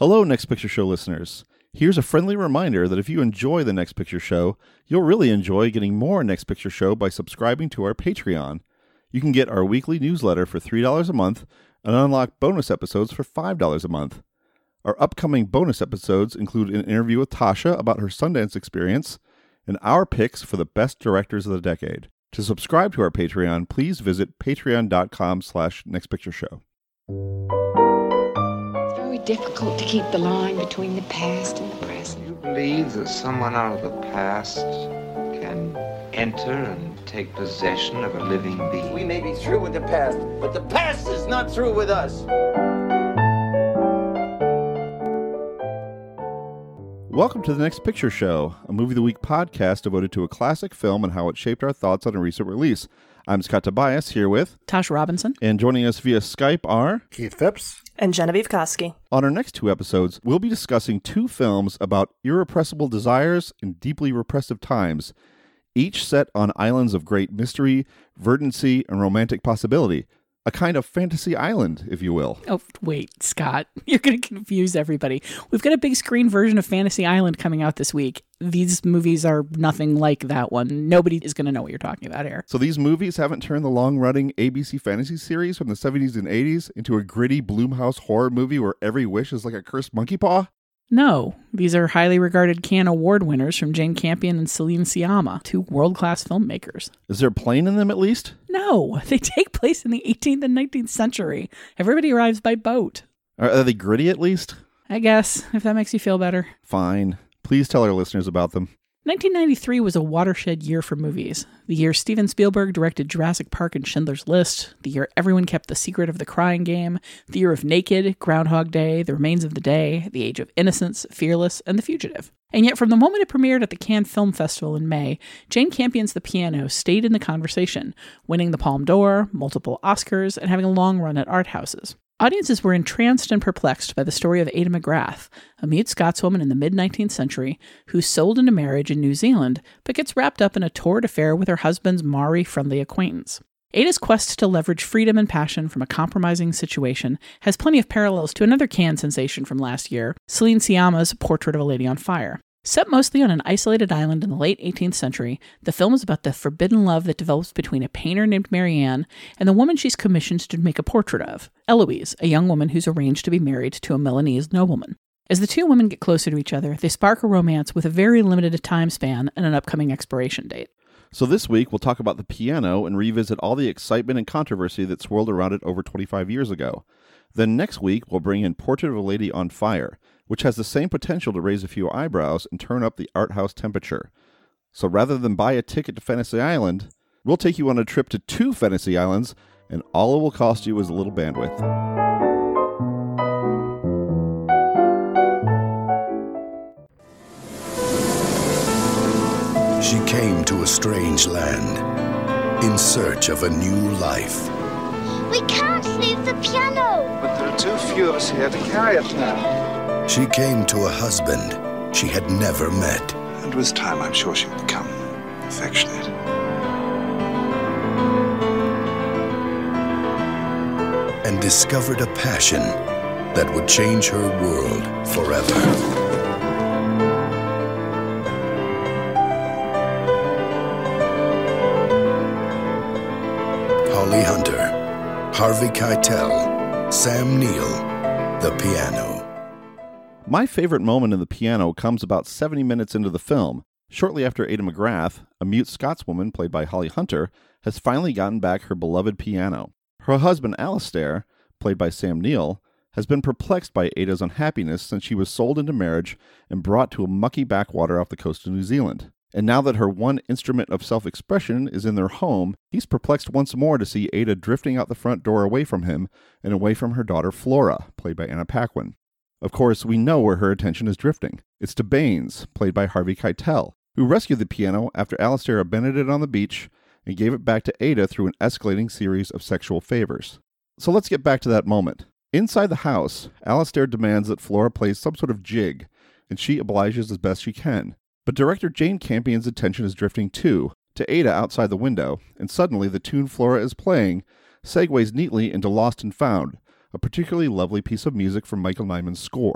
Hello, Next Picture Show listeners. Here's a friendly reminder that if you enjoy the Next Picture Show, you'll really enjoy getting more Next Picture Show by subscribing to our Patreon. You can get our weekly newsletter for $3 a month and unlock bonus episodes for $5 a month. Our upcoming bonus episodes include an interview with Tasha about her Sundance experience and our picks for the best directors of the decade. To subscribe to our Patreon, please visit patreon.com/nextpictureshow. It's very difficult to keep the line between the past and the present. You believe that someone out of the past can enter and take possession of a living being? We may be through with the past, but the past is not through with us. Welcome to the Next Picture Show, a Movie of the Week podcast devoted to a classic film and how it shaped our thoughts on a recent release. I'm Scott Tobias, here with Tasha Robinson. And joining us via Skype are Keith Phipps and Genevieve Koski. On our next two episodes, we'll be discussing two films about irrepressible desires in deeply repressive times, each set on islands of great mystery, verdancy, and romantic possibility. A kind of fantasy island, if you will. Oh, wait, Scott. You're going to confuse everybody. We've got a big screen version of Fantasy Island coming out this week. These movies are nothing like that one. Nobody is going to know what you're talking about here. So these movies haven't turned the long-running ABC fantasy series from the 70s and 80s into a gritty Blumhouse horror movie where every wish is like a cursed monkey paw? No, these are highly regarded Cannes Award winners from Jane Campion and Celine Sciamma, two world-class filmmakers. Is there a plane in them at least? No, they take place in the 18th and 19th century. Everybody arrives by boat. Are they gritty at least? I guess, if that makes you feel better. Fine. Please tell our listeners about them. 1993 was a watershed year for movies. The year Steven Spielberg directed Jurassic Park and Schindler's List, the year everyone kept the secret of the Crying Game, the year of Naked, Groundhog Day, The Remains of the Day, The Age of Innocence, Fearless, and The Fugitive. And yet from the moment it premiered at the Cannes Film Festival in May, Jane Campion's The Piano stayed in the conversation, winning the Palme d'Or, multiple Oscars, and having a long run at art houses. Audiences were entranced and perplexed by the story of Ada McGrath, a mute Scotswoman in the mid-19th century who's sold into marriage in New Zealand, but gets wrapped up in a torrid affair with her husband's Maori-friendly acquaintance. Ada's quest to leverage freedom and passion from a compromising situation has plenty of parallels to another Cannes sensation from last year, Celine Sciamma's Portrait of a Lady on Fire. Set mostly on an isolated island in the late 18th century, the film is about the forbidden love that develops between a painter named Marianne and the woman she's commissioned to make a portrait of, Eloise, a young woman who's arranged to be married to a Milanese nobleman. As the two women get closer to each other, they spark a romance with a very limited time span and an upcoming expiration date. So this week, we'll talk about The Piano and revisit all the excitement and controversy that swirled around it over 25 years ago. Then next week, we'll bring in Portrait of a Lady on Fire, which has the same potential to raise a few eyebrows and turn up the art house temperature. So rather than buy a ticket to Fantasy Island, we'll take you on a trip to two Fantasy Islands, and all it will cost you is a little bandwidth. She came to a strange land in search of a new life. We can't leave the piano. But there are too few of us here to carry it now. She came to a husband she had never met. And with time, I'm sure she'll become affectionate. And discovered a passion that would change her world forever. Holly Hunter, Harvey Keitel, Sam Neill, The Piano. My favorite moment in The Piano comes about 70 minutes into the film, shortly after Ada McGrath, a mute Scotswoman played by Holly Hunter, has finally gotten back her beloved piano. Her husband Alastair, played by Sam Neill, has been perplexed by Ada's unhappiness since she was sold into marriage and brought to a mucky backwater off the coast of New Zealand. And now that her one instrument of self-expression is in their home, he's perplexed once more to see Ada drifting out the front door away from him and away from her daughter Flora, played by Anna Paquin. Of course, we know where her attention is drifting. It's to Baines, played by Harvey Keitel, who rescued the piano after Alastair abandoned it on the beach and gave it back to Ada through an escalating series of sexual favors. So let's get back to that moment. Inside the house, Alastair demands that Flora plays some sort of jig, and she obliges as best she can. But director Jane Campion's attention is drifting too, to Ada outside the window, and suddenly the tune Flora is playing segues neatly into Lost and Found, a particularly lovely piece of music from Michael Nyman's score.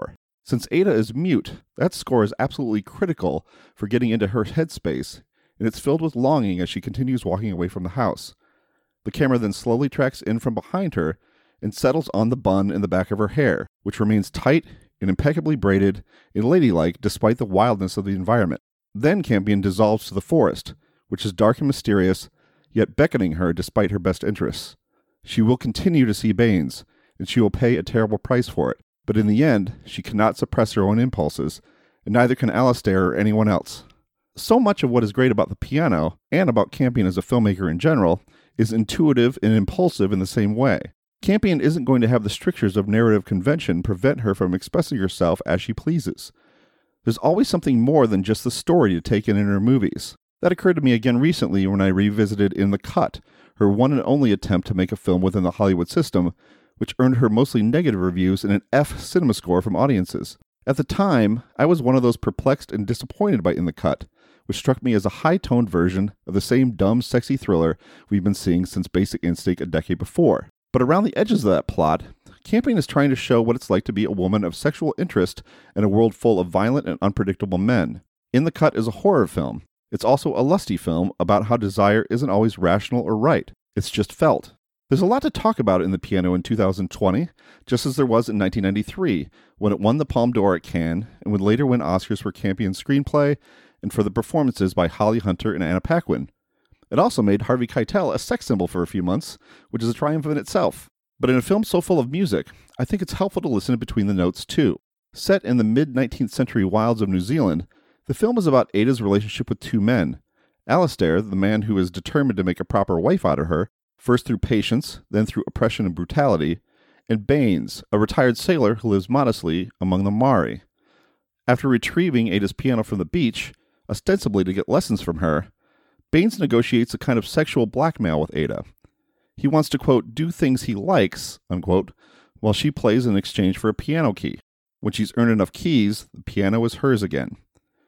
Since Ada is mute, that score is absolutely critical for getting into her headspace, and it's filled with longing as she continues walking away from the house. The camera then slowly tracks in from behind her and settles on the bun in the back of her hair, which remains tight and impeccably braided and ladylike despite the wildness of the environment. Then Campion dissolves to the forest, which is dark and mysterious, yet beckoning her despite her best interests. She will continue to see Baines, and she will pay a terrible price for it. But in the end, she cannot suppress her own impulses, and neither can Alistair or anyone else. So much of what is great about The Piano, and about Campion as a filmmaker in general, is intuitive and impulsive in the same way. Campion isn't going to have the strictures of narrative convention prevent her from expressing herself as she pleases. There's always something more than just the story to take in her movies. That occurred to me again recently when I revisited In the Cut, her one and only attempt to make a film within the Hollywood system, which earned her mostly negative reviews and an F cinema score from audiences. At the time, I was one of those perplexed and disappointed by In the Cut, which struck me as a high-toned version of the same dumb, sexy thriller we've been seeing since Basic Instinct a decade before. But around the edges of that plot, Campion is trying to show what it's like to be a woman of sexual interest in a world full of violent and unpredictable men. In the Cut is a horror film. It's also a lusty film about how desire isn't always rational or right. It's just felt. There's a lot to talk about in The Piano in 2020, just as there was in 1993, when it won the Palme d'Or at Cannes, and would later win Oscars for Campion's screenplay and for the performances by Holly Hunter and Anna Paquin. It also made Harvey Keitel a sex symbol for a few months, which is a triumph in itself. But in a film so full of music, I think it's helpful to listen between the notes too. Set in the mid-19th century wilds of New Zealand, the film is about Ada's relationship with two men. Alistair, the man who is determined to make a proper wife out of her, first through patience, then through oppression and brutality, and Baines, a retired sailor who lives modestly among the Maori. After retrieving Ada's piano from the beach, ostensibly to get lessons from her, Baines negotiates a kind of sexual blackmail with Ada. He wants to, quote, do things he likes, unquote, while she plays in exchange for a piano key. When she's earned enough keys, the piano is hers again.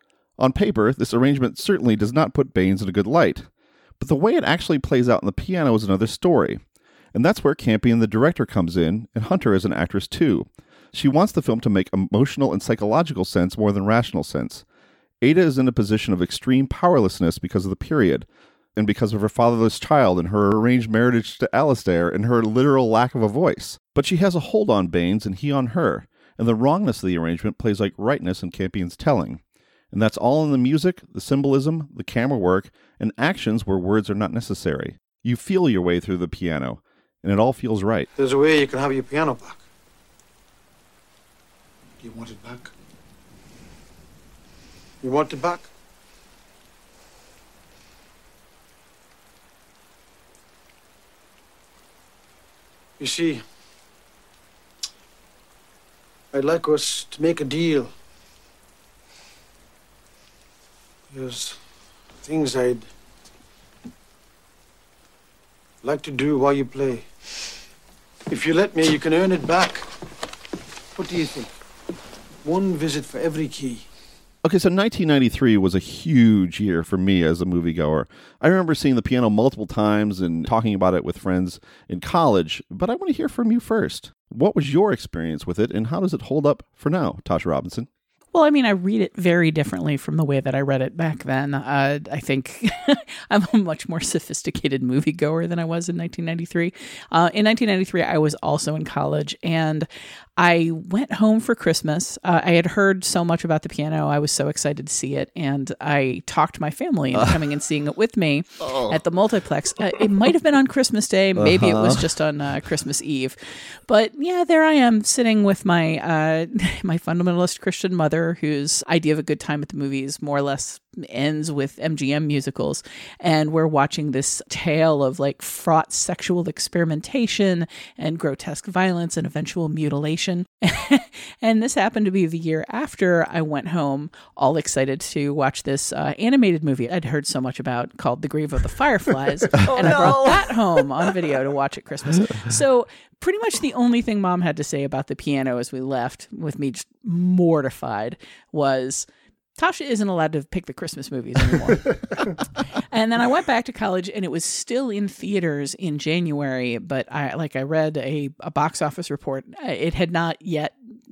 On paper, this arrangement certainly does not put Baines in a good light, but the way it actually plays out on the piano is another story. And that's where Campion, the director, comes in, and Hunter is an actress too. She wants the film to make emotional and psychological sense more than rational sense. Ada is in a position of extreme powerlessness because of the period, and because of her fatherless child and her arranged marriage to Alistair and her literal lack of a voice. But she has a hold on Baines and he on her, and the wrongness of the arrangement plays like rightness in Campion's telling. And that's all in the music, the symbolism, the camera work, and actions where words are not necessary. You feel your way through the piano, and it all feels right. There's a way you can have your piano back. Do you want it back? You want it back? You see, I'd like us to make a deal. There's things I'd like to do while you play. If you let me, you can earn it back. What do you think? One visit for every key. Okay, so 1993 was a huge year for me as a moviegoer. I remember seeing The Piano multiple times and talking about it with friends in college, but I want to hear from you first. What was your experience with it, and how does it hold up for now, Tasha Robinson? Well, I mean, I read it very differently from the way that I read it back then. I think I'm a much more sophisticated moviegoer than I was in 1993. In 1993, I was also in college, and I went home for Christmas. I had heard so much about The Piano. I was so excited to see it, and I talked my family into coming and seeing it with me at the multiplex. It might have been on Christmas Day. Maybe it was just on Christmas Eve. But yeah, there I am sitting with my my fundamentalist Christian mother, whose idea of a good time at the movies more or less ends with MGM musicals, and we're watching this tale of like fraught sexual experimentation and grotesque violence and eventual mutilation. And this happened to be the year after I went home, all excited to watch this animated movie I'd heard so much about called The Grave of the Fireflies. I brought that home on video to watch at Christmas. So pretty much the only thing Mom had to say about The Piano as we left, with me just mortified, was Tasha isn't allowed to pick the Christmas movies anymore. And then I went back to college, and it was still in theaters in January, but I read a box office report. It had not yet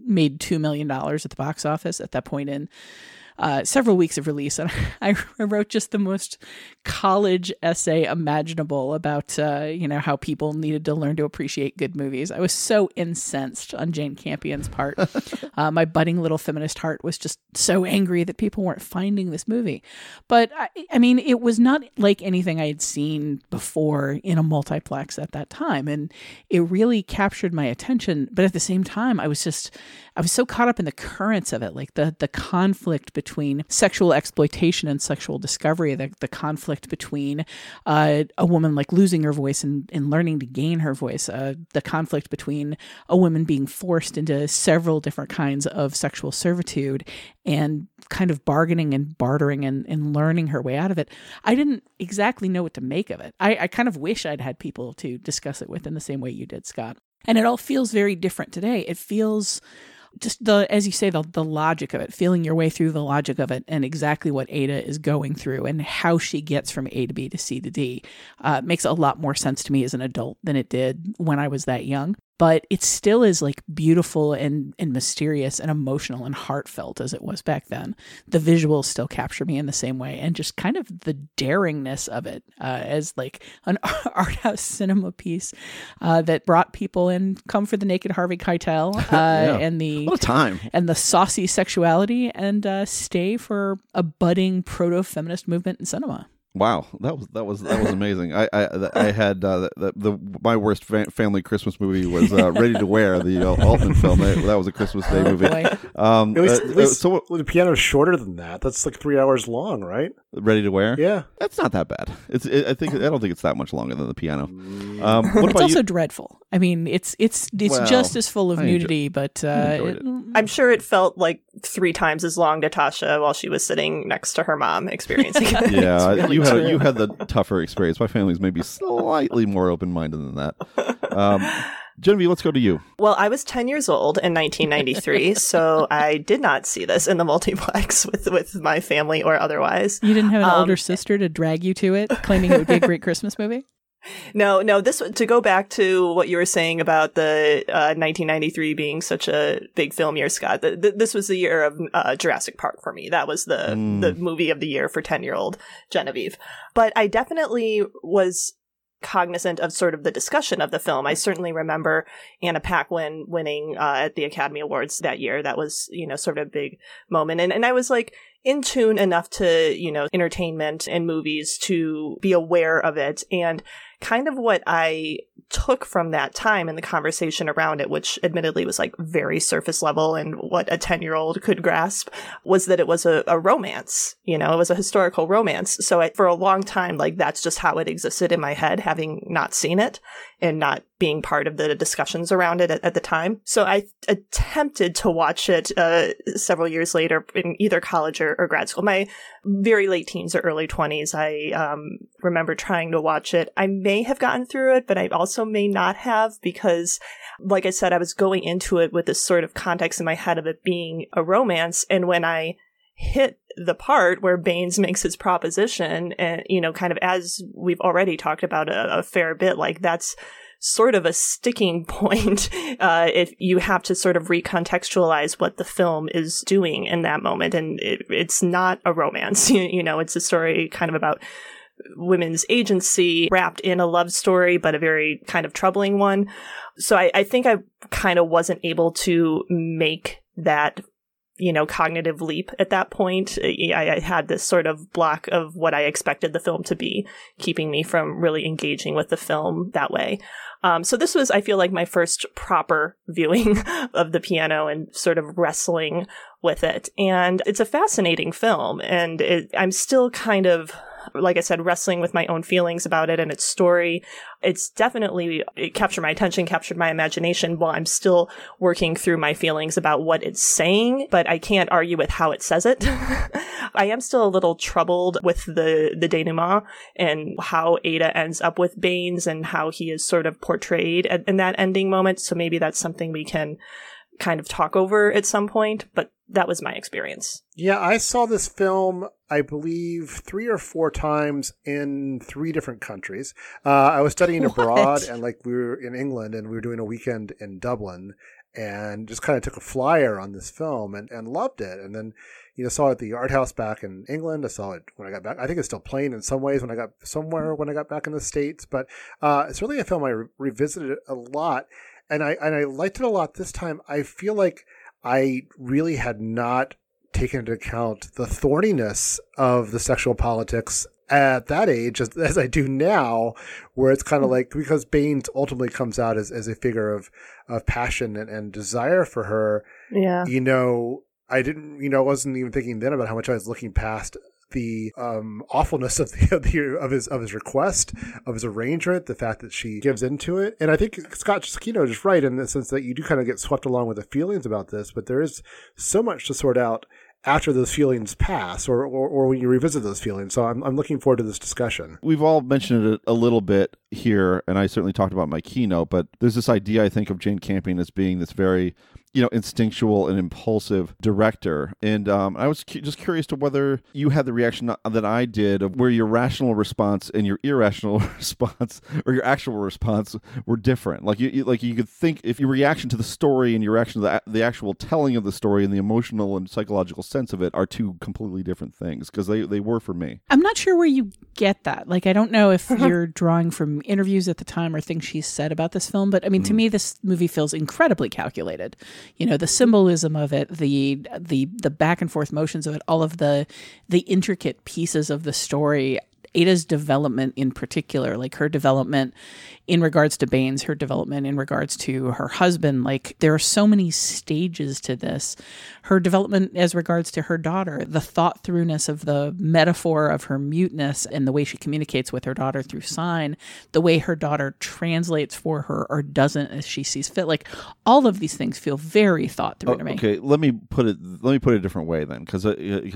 made $2 million at the box office at that point in several weeks of release. And I wrote just the most college essay imaginable about, how people needed to learn to appreciate good movies. I was so incensed on Jane Campion's part. My budding little feminist heart was just so angry that people weren't finding this movie. But I mean, it was not like anything I had seen before in a multiplex at that time. And it really captured my attention. But at the same time, I was so caught up in the currents of it, like the conflict between sexual exploitation and sexual discovery, the conflict between a woman like losing her voice and learning to gain her voice, the conflict between a woman being forced into several different kinds of sexual servitude and kind of bargaining and bartering and learning her way out of it. I didn't exactly know what to make of it. I kind of wish I'd had people to discuss it with in the same way you did, Scott. And it all feels very different today. It feels just as you say, the logic of it, feeling your way through the logic of it and exactly what Ada is going through and how she gets from A to B to C to D makes a lot more sense to me as an adult than it did when I was that young. But it still is like beautiful and mysterious and emotional and heartfelt as it was back then. The visuals still capture me in the same way, and just kind of the daringness of it as like an art house cinema piece that brought people in, come for the naked Harvey Keitel and the what a time and the saucy sexuality, and stay for a budding proto-feminist movement in cinema. Wow, that was amazing. I had my worst family Christmas movie was Ready to Wear, the Altman film. That was a Christmas Day movie. At least the piano's shorter than that. That's like 3 hours long, right? Ready to Wear? Yeah, that's not that bad. I don't think it's that much longer than the piano. It's also dreadful. I mean, it's just as full of nudity, but I'm sure it felt like 3 times as long to Tasha while she was sitting next to her mom experiencing it. Yeah, you had the tougher experience. My family's maybe slightly more open-minded than that. Genevieve, let's go to you. Well, I was 10 years old in 1993, so I did not see this in the multiplex with my family or otherwise. You didn't have an older sister to drag you to it, claiming it would be a great Christmas movie? No, this, to go back to what you were saying about the 1993 being such a big film year, Scott, this was the year of Jurassic Park for me. That was the movie of the year for 10-year-old Genevieve. But I definitely was cognizant of sort of the discussion of the film. I certainly remember Anna Paquin winning at the Academy Awards that year. That was, sort of a big moment. And I was like in tune enough to, entertainment and movies to be aware of it. And kind of what I took from that time and the conversation around it, which admittedly was like very surface level and what a 10-year-old could grasp, was that it was a romance. It was a historical romance. So for a long time, like that's just how it existed in my head, having not seen it and not being part of the discussions around it at the time. So I attempted to watch it several years later in either college or grad school. My very late teens or early 20s, I remember trying to watch it. I may have gotten through it, but I also may not have, because, like I said, I was going into it with this sort of context in my head of it being a romance. And when I hit the part where Baines makes his proposition, and, kind of as we've already talked about a fair bit, like that's sort of a sticking point if you have to sort of recontextualize what the film is doing in that moment. And it's not a romance, it's a story kind of about women's agency wrapped in a love story, but a very kind of troubling one. So I think I kind of wasn't able to make that cognitive leap at that point. I had this sort of block of what I expected the film to be, keeping me from really engaging with the film that way. So this was, I feel like, my first proper viewing of The Piano and sort of wrestling with it. And it's a fascinating film, and I'm still kind of, like I said, wrestling with my own feelings about it and its story. It's definitely, it captured my attention, captured my imagination, while I'm still working through my feelings about what it's saying, but I can't argue with how it says it. I am still a little troubled with the denouement and how Ada ends up with Baines and how he is sort of portrayed in that ending moment. So maybe that's something we can kind of talk over at some point, but that was my experience. Yeah, I saw this film, I believe, 3 or 4 times in 3 different countries. I was studying abroad, and we were in England, and we were doing a weekend in Dublin. and just kind of took a flyer on this film and loved it. And then, saw it at the Art House back in England. I saw it when I got back. I think it's still playing in some ways when I got back in the States. But it's really a film I revisited it a lot, and I liked it a lot this time. I feel like I really had not taken into account the thorniness of the sexual politics at that age as I do now, where it's kind of like, because Baines ultimately comes out as a figure of passion and desire for her. Yeah. I didn't, wasn't even thinking then about how much I was looking past the awfulness of his request, of his arrangement, the fact that she gives into it. And I think Scott Giacchino is right in the sense that you do kind of get swept along with the feelings about this, but there is so much to sort out after those feelings pass or when you revisit those feelings. So I'm looking forward to this discussion. We've all mentioned it a little bit here, and I certainly talked about my keynote, but there's this idea, I think, of Jane Campion as being this very instinctual and impulsive director. And I was just curious to whether you had the reaction that I did, of where your rational response and your irrational response, or your actual response, were different. Like you could think, if your reaction to the story and your reaction to the actual telling of the story and the emotional and psychological sense of it are two completely different things, because they were for me. I'm not sure where you get that. Like, I don't know if you're drawing from interviews at the time or things she said about this film, but I mean, to me, this movie feels incredibly calculated. The symbolism of it, the back and forth motions of it, all of the intricate pieces of the story. Ada's development in particular, like her development in regards to Baines, her development in regards to her husband, like there are so many stages to this. Her development as regards to her daughter, the thought throughness of the metaphor of her muteness and the way she communicates with her daughter through sign, the way her daughter translates for her or doesn't as she sees fit. Like all of these things feel very thought through to me. Okay, let me put it a different way then, because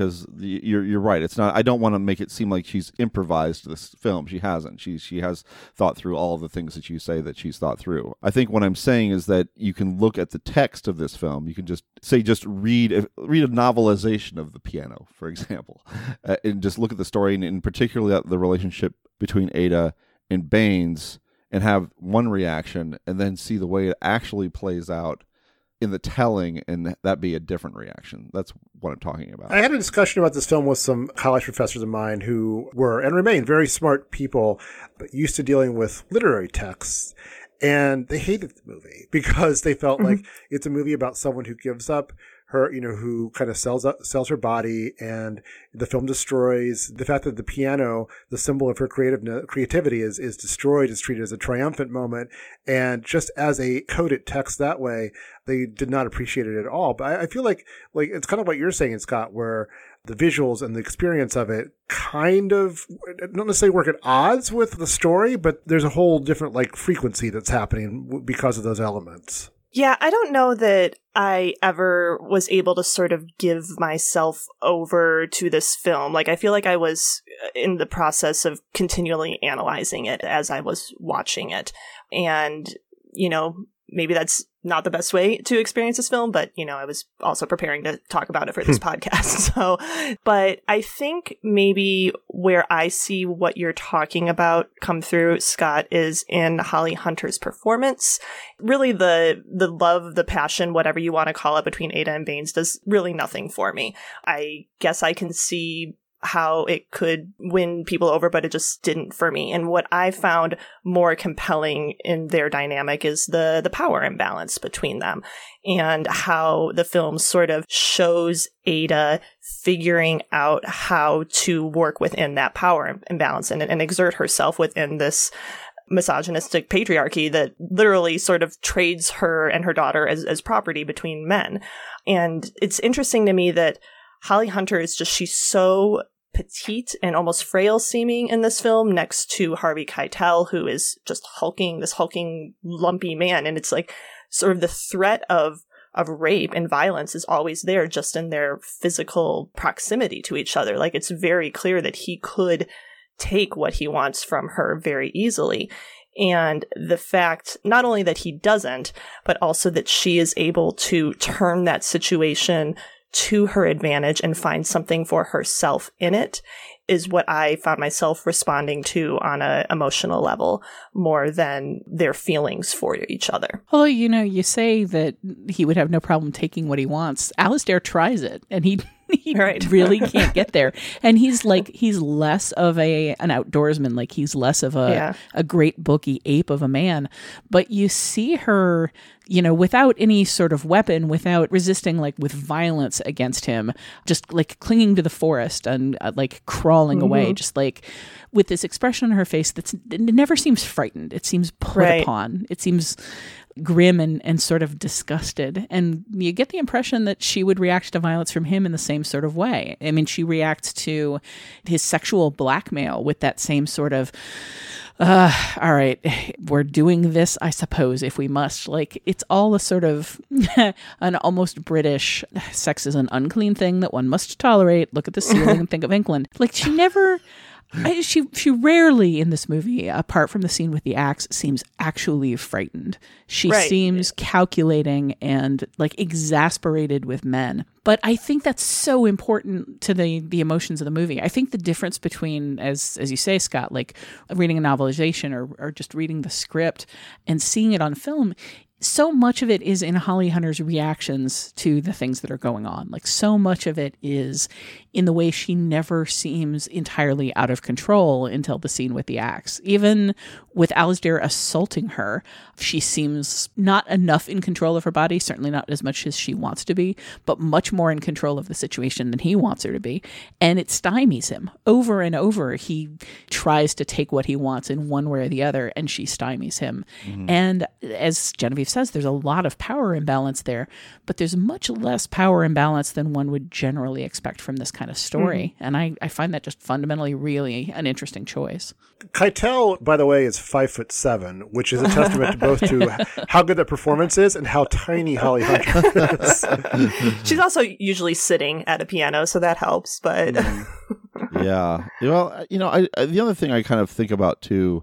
you're right. It's not. I don't want to make it seem like she's improvised this film. She hasn't. She has thought through all of the things that you say that she's thought through. I think what I'm saying is that you can look at the text of this film. You can just read a novelization of The Piano, for example, and just look at the story and particularly the relationship between Ada and Baines, and have one reaction, and then see the way it actually plays out in the telling, and that be a different reaction. That's what I'm talking about. I had a discussion about this film with some college professors of mine who were and remain very smart people, but used to dealing with literary texts. And they hated the movie because they felt like it's a movie about someone who gives up her, who kind of sells her body, and the film destroys the fact that the piano, the symbol of her creativity, is destroyed, is treated as a triumphant moment. And just as a coded text that way, they did not appreciate it at all. But I feel like it's kind of what you're saying, Scott, where the visuals and the experience of it kind of not necessarily work at odds with the story, but there's a whole different frequency that's happening because of those elements. Yeah, I don't know that I ever was able to sort of give myself over to this film. I feel like I was in the process of continually analyzing it as I was watching it. And, maybe that's not the best way to experience this film, but, I was also preparing to talk about it for this podcast. But I think maybe where I see what you're talking about come through, Scott, is in Holly Hunter's performance. Really the love, the passion, whatever you want to call it, between Ada and Baines does really nothing for me. I guess I can see how it could win people over, but it just didn't for me. And what I found more compelling in their dynamic is the power imbalance between them, and how the film sort of shows Ada figuring out how to work within that power imbalance and exert herself within this misogynistic patriarchy that literally sort of trades her and her daughter as property between men. And it's interesting to me that Holly Hunter she's so petite and almost frail seeming in this film next to Harvey Keitel, who is just this hulking, lumpy man. And it's sort of the threat of rape and violence is always there just in their physical proximity to each other. It's very clear that he could take what he wants from her very easily. And the fact, not only that he doesn't, but also that she is able to turn that situation to her advantage and find something for herself in it is what I found myself responding to on an emotional level more than their feelings for each other. Although, you say that he would have no problem taking what he wants. Alasdair tries it, and he really can't get there. And he's less of an outdoorsman, like he's less of a great booky ape of a man. But you see her, without any sort of weapon, without resisting like with violence against him, just like clinging to the forest and like crawling away, just like with this expression on her face it never seems frightened. It seems put upon. It seems grim and sort of disgusted. And you get the impression that she would react to violence from him in the same sort of way. I mean, she reacts to his sexual blackmail with that same sort of, all right, we're doing this, I suppose, if we must. Like, it's all a sort of an almost British, sex is an unclean thing that one must tolerate. Look at the ceiling and think of England. Like, she never... She rarely in this movie, apart from the scene with the axe, seems actually frightened. She seems calculating and like exasperated with men. But I think that's so important to the emotions of the movie. I think the difference between, as you say, Scott, like reading a novelization or just reading the script and seeing it on film, so much of it is in Holly Hunter's reactions to the things that are going on. Like, so much of it is in the way she never seems entirely out of control until the scene with the axe. Even with Alasdair assaulting her, she seems not enough in control of her body, certainly not as much as she wants to be, but much more in control of the situation than he wants her to be. And it stymies him. Over and over, he tries to take what he wants in one way or the other, and she stymies him. Mm-hmm. And as Genevieve says, there's a lot of power imbalance there, but there's much less power imbalance than one would generally expect from this kind of story. Mm-hmm. And I find that just fundamentally really an interesting choice. Keitel, by the way, is 5'7", which is a testament to both to how good that performance is and how tiny Holly Hunter is. She's also usually sitting at a piano, so that helps. But yeah, well, the other thing I kind of think about too,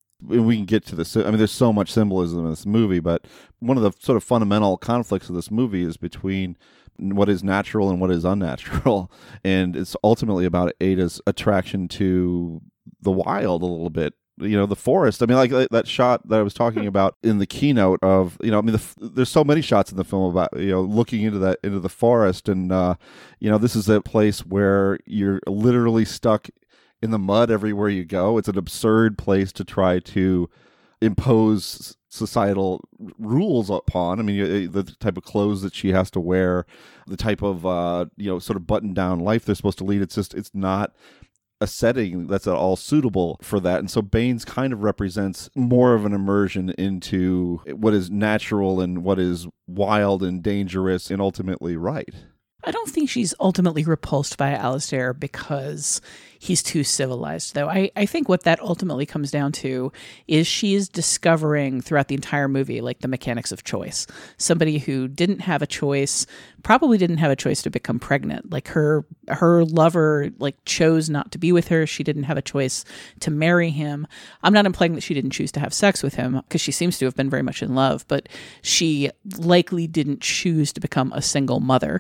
we can get to this. I mean, there's so much symbolism in this movie, but one of the sort of fundamental conflicts of this movie is between what is natural and what is unnatural, and it's ultimately about Ada's attraction to the wild a little bit. The forest. I mean, like that shot that I was talking about in the keynote of, there's so many shots in the film about, looking into the forest, and this is a place where you're literally stuck in the mud everywhere you go. It's an absurd place to try to impose societal rules upon. I mean, the type of clothes that she has to wear, the type of sort of button down life they're supposed to lead. It's not a setting that's at all suitable for that. And so Baines kind of represents more of an immersion into what is natural and what is wild and dangerous and ultimately right. I don't think she's ultimately repulsed by Alasdair because he's too civilized, though. I think what that ultimately comes down to is she is discovering throughout the entire movie, like, the mechanics of choice. Somebody who didn't have a choice, probably didn't have a choice to become pregnant. Like, her lover, like, chose not to be with her. She didn't have a choice to marry him. I'm not implying that she didn't choose to have sex with him, because she seems to have been very much in love, but she likely didn't choose to become a single mother.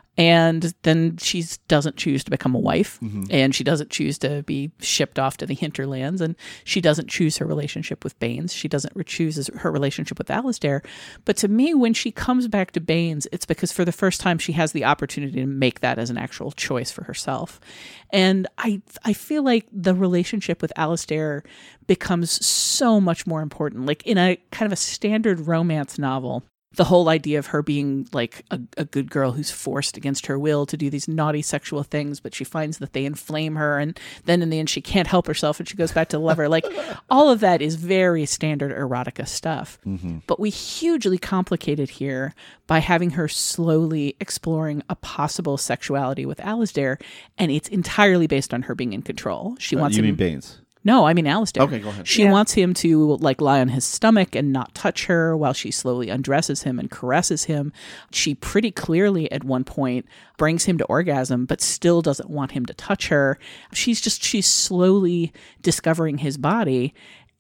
And then she doesn't choose to become a wife, and she doesn't choose to be shipped off to the hinterlands, and she doesn't choose her relationship with Baines. She doesn't choose her relationship with Alasdair. But to me, when she comes back to Baines, it's because for the first time she has the opportunity to make that as an actual choice for herself. And I feel like the relationship with Alasdair becomes so much more important. Like, in a kind of a standard romance novel, the whole idea of her being like a good girl who's forced against her will to do these naughty sexual things, but she finds that they inflame her, and then in the end she can't help herself and she goes back to the lover. Like, all of that is very standard erotica stuff. Mm-hmm. But we hugely complicate it here by having her slowly exploring a possible sexuality with Alasdair, and it's entirely based on her being in control. She wants you him... mean Baines? No, I mean Alasdair. Okay, go ahead. She wants him to like lie on his stomach and not touch her while she slowly undresses him and caresses him. She pretty clearly at one point brings him to orgasm, but still doesn't want him to touch her. She's slowly discovering his body.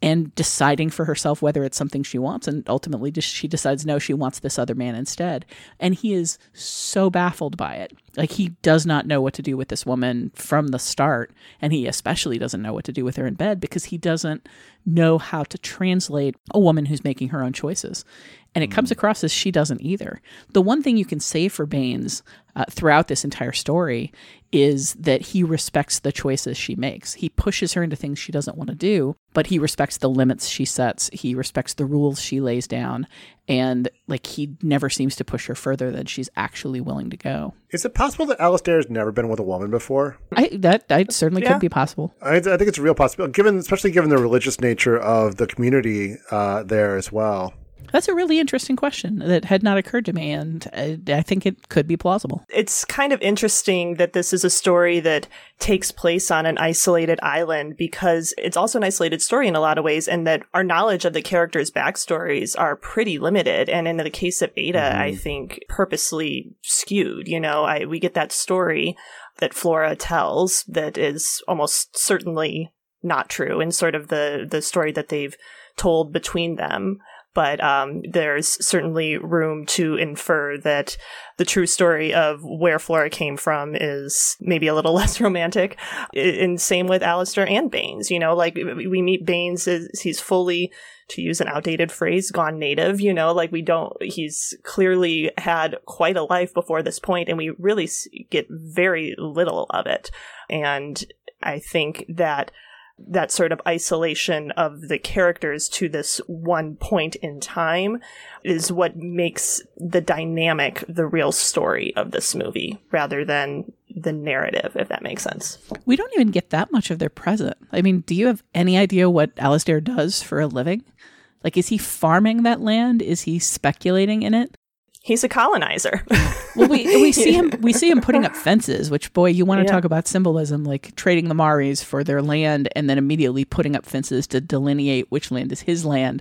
and deciding for herself whether it's something she wants. And ultimately she decides, no, she wants this other man instead. And he is so baffled by it. Like, he does not know what to do with this woman from the start. And he especially doesn't know what to do with her in bed, because he doesn't know how to translate a woman who's making her own choices. And it comes across as she doesn't either. The one thing you can say for Baines throughout this entire story is that he respects the choices she makes. He pushes her into things she doesn't want to do, but he respects the limits she sets. He respects the rules she lays down. And like, he never seems to push her further than she's actually willing to go. Is it possible that Alistair has never been with a woman before? That certainly could be possible. I think it's a real possibility, especially given the religious nature of the community there as well. That's a really interesting question that had not occurred to me, and I think it could be plausible. It's kind of interesting that this is a story that takes place on an isolated island, because it's also an isolated story in a lot of ways, and that our knowledge of the characters' backstories are pretty limited. And in the case of Ada, I think purposely skewed. You know, we get that story that Flora tells that is almost certainly not true, and sort of the story that they've told between them. But there's certainly room to infer that the true story of where Flora came from is maybe a little less romantic. And same with Alistair and Baines. You know, like, we meet Baines as he's fully, to use an outdated phrase, gone native. You know, like, he's clearly had quite a life before this point, and we really get very little of it. And I think that sort of isolation of the characters to this one point in time is what makes the dynamic the real story of this movie, rather than the narrative, if that makes sense. We don't even get that much of their present. I mean, do you have any idea what Alistair does for a living? Like, is he farming that land? Is he speculating in it? He's a colonizer. Well, we see him putting up fences, which, boy, you want to talk about symbolism, like trading the Maoris for their land and then immediately putting up fences to delineate which land is his land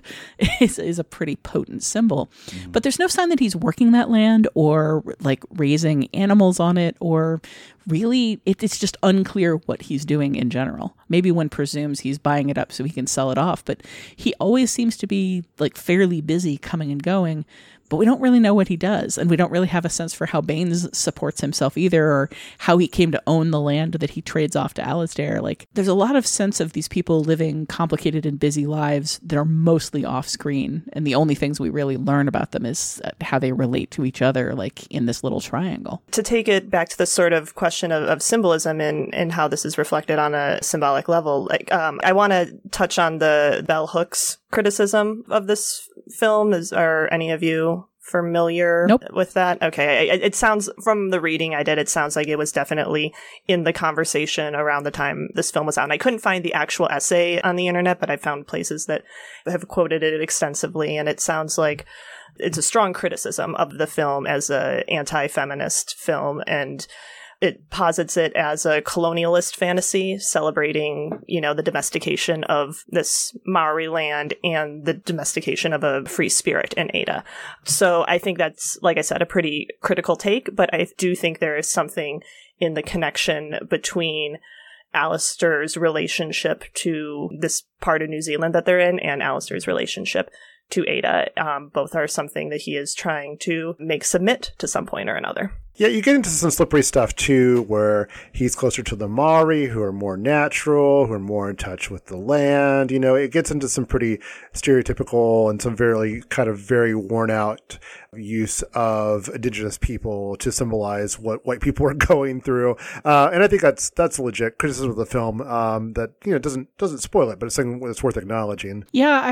is a pretty potent symbol. But there's no sign that he's working that land or like raising animals on it, or really it's just unclear what he's doing in general. Maybe one presumes he's buying it up so he can sell it off, but he always seems to be like fairly busy coming and going. But we don't really know what he does, and we don't really have a sense for how Baines supports himself either, or how he came to own the land that he trades off to Alistair. Like, there's a lot of sense of these people living complicated and busy lives that are mostly off screen, and the only things we really learn about them is how they relate to each other, like in this little triangle. To take it back to the sort of question of symbolism and how this is reflected on a symbolic level, like, I want to touch on the bell hooks criticism of this film. Are any of you familiar with that? Okay. It sounds, from the reading I did, it sounds like it was definitely in the conversation around the time this film was out. And I couldn't find the actual essay on the internet, but I found places that have quoted it extensively. And it sounds like it's a strong criticism of the film as a anti-feminist film, and it posits it as a colonialist fantasy celebrating, you know, the domestication of this Maori land and the domestication of a free spirit in Ada. So I think that's, like I said, a pretty critical take, but I do think there is something in the connection between Alistair's relationship to this part of New Zealand that they're in and Alistair's relationship to Ada. Both are something that he is trying to make submit to some point or another. Yeah, you get into some slippery stuff, too, where he's closer to the Maori, who are more natural, who are more in touch with the land. You know, it gets into some pretty stereotypical and some very worn out use of indigenous people to symbolize what white people are going through. And I think that's a legit criticism of the film that, you know, doesn't spoil it, but it's something that's worth acknowledging. Yeah,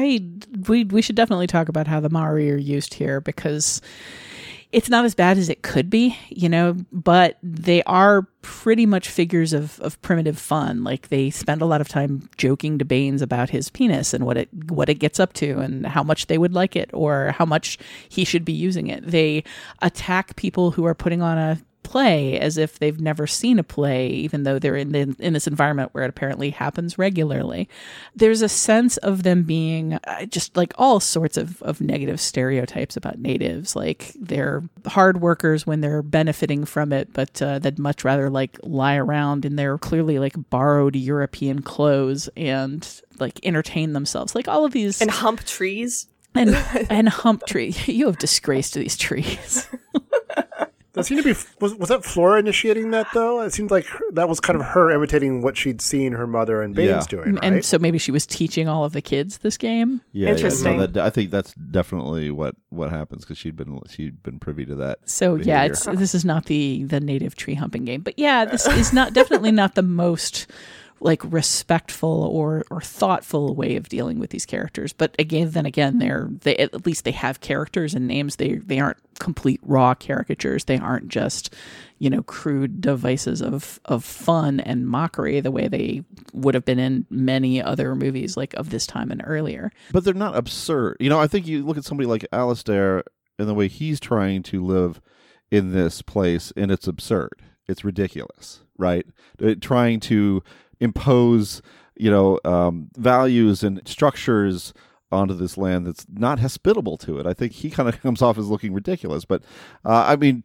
we should definitely talk about how the Maori are used here, because it's not as bad as it could be, you know, but they are pretty much figures of primitive fun. Like, they spend a lot of time joking to Baines about his penis and what it gets up to and how much they would like it or how much he should be using it. They attack people who are putting on a play as if they've never seen a play, even though they're in this environment where it apparently happens regularly. There's a sense of them being just like all sorts of negative stereotypes about natives, like they're hard workers when they're benefiting from it, but they'd much rather like lie around in their clearly like borrowed European clothes and like entertain themselves, like all of these, and hump trees and hump tree. You have disgraced these trees. That seemed to be, was that Flora initiating that, though? It seemed like that was kind of her imitating what she'd seen her mother and Baines doing, right? And so maybe she was teaching all of the kids this game? Yeah, interesting. Yeah. No, I think that's definitely what happens, because she'd been privy to that. So behavior. Yeah, this is not the native tree humping game. But yeah, this is definitely not the most like respectful or thoughtful way of dealing with these characters. But again, they at least they have characters and names. They aren't complete raw caricatures. They aren't just, crude devices of fun and mockery the way they would have been in many other movies like of this time and earlier. But they're not absurd. I think you look at somebody like Alistair and the way he's trying to live in this place, and it's absurd. It's ridiculous, right? Trying to impose, values and structures onto this land that's not hospitable to it. I think he kind of comes off as looking ridiculous. But I mean,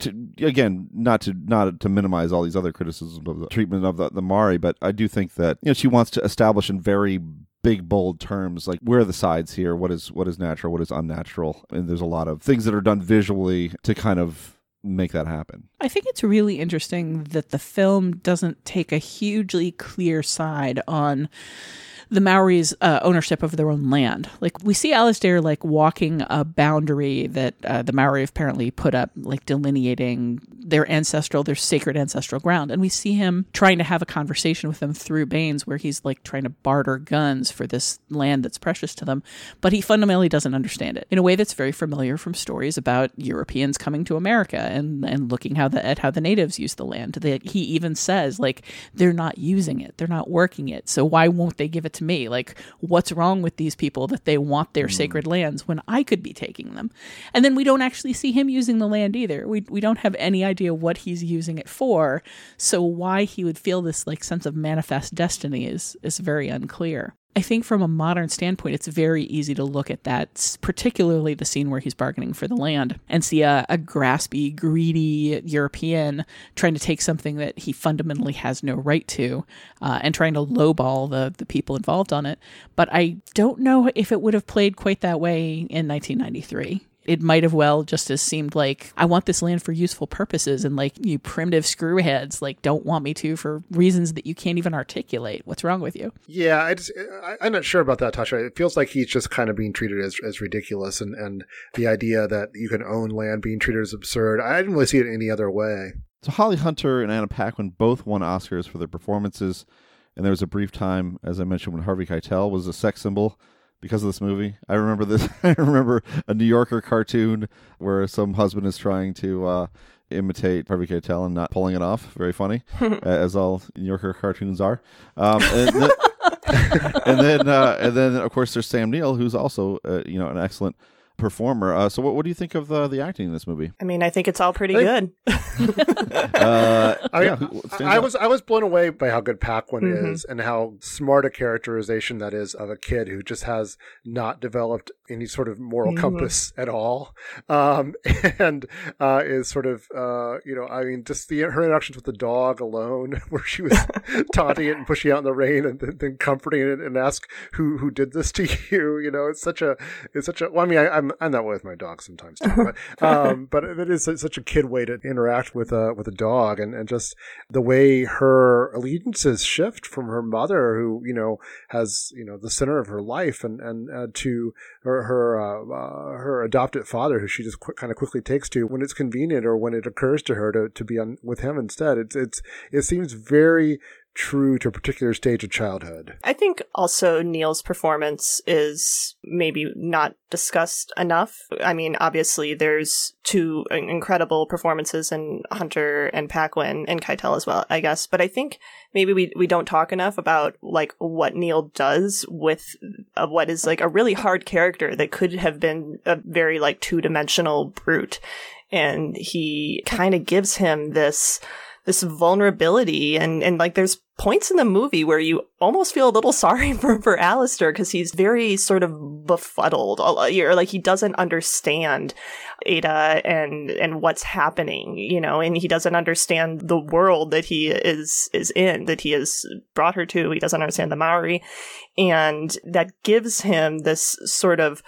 not to minimize all these other criticisms of the treatment of the Maori, but I do think that she wants to establish in very big, bold terms, like, where are the sides here? What is natural? What is unnatural? And there's a lot of things that are done visually to kind of make that happen. I think it's really interesting that the film doesn't take a hugely clear side on the Maoris' ownership of their own land. Like, we see Alistair like walking a boundary that the Maori apparently put up, like delineating their sacred ancestral ground. And we see him trying to have a conversation with them through Baines, where he's like trying to barter guns for this land that's precious to them. But he fundamentally doesn't understand it in a way that's very familiar from stories about Europeans coming to America and looking at how the natives use the land. That he even says, like, they're not using it, they're not working it, so why won't they give it to me? Like, what's wrong with these people that they want their sacred lands when I could be taking them? And then we don't actually see him using the land either. We don't have any idea what he's using it for, so why he would feel this like sense of manifest destiny is very unclear. I think from a modern standpoint, it's very easy to look at that, particularly the scene where he's bargaining for the land, and see a graspy, greedy European trying to take something that he fundamentally has no right to, and trying to lowball the people involved on it. But I don't know if it would have played quite that way in 1993. It might have well just as seemed like, I want this land for useful purposes, and like, you primitive screwheads like don't want me to for reasons that you can't even articulate. What's wrong with you? Yeah, I'm not sure about that, Tasha. It feels like he's just kind of being treated as ridiculous, and the idea that you can own land being treated as absurd. I didn't really see it any other way. So Holly Hunter and Anna Paquin both won Oscars for their performances, and there was a brief time, as I mentioned, when Harvey Keitel was a sex symbol because of this movie. I remember this. I remember a New Yorker cartoon where some husband is trying to imitate Harvey Keitel and not pulling it off. Very funny, as all New Yorker cartoons are. And then, of course, there's Sam Neill, who's also an excellent performer. So what do you think of the acting in this movie? I mean, I think it's all pretty good. I was blown away by how good Paquin is, and how smart a characterization that is of a kid who just has not developed any sort of moral compass at all, and is sort of just her interactions with the dog alone, where she was taunting it and pushing out in the rain, and then comforting it and ask who did this to you. It's such a. Well, I mean, I'm that way with my dog sometimes too, but it is such a kid way to interact with a dog, and just the way her allegiances shift from her mother, who has the center of her life, and to her adopted father, who she just kind of quickly takes to when it's convenient or when it occurs to her to be with him instead. It seems very true to a particular stage of childhood. I think also Neil's performance is maybe not discussed enough. I mean, obviously there's two incredible performances in Hunter and Paquin, and Keitel as well, I guess. But I think maybe we don't talk enough about like what Neil does with what is like a really hard character that could have been a very like two-dimensional brute. and he kind of gives him this vulnerability, and like there's points in the movie where you almost feel a little sorry for Alistair, because he's very sort of befuddled, or like he doesn't understand Ada and what's happening, you know, and he doesn't understand the world that he is in, that he has brought her to. He doesn't understand the Maori, and that gives him this sort of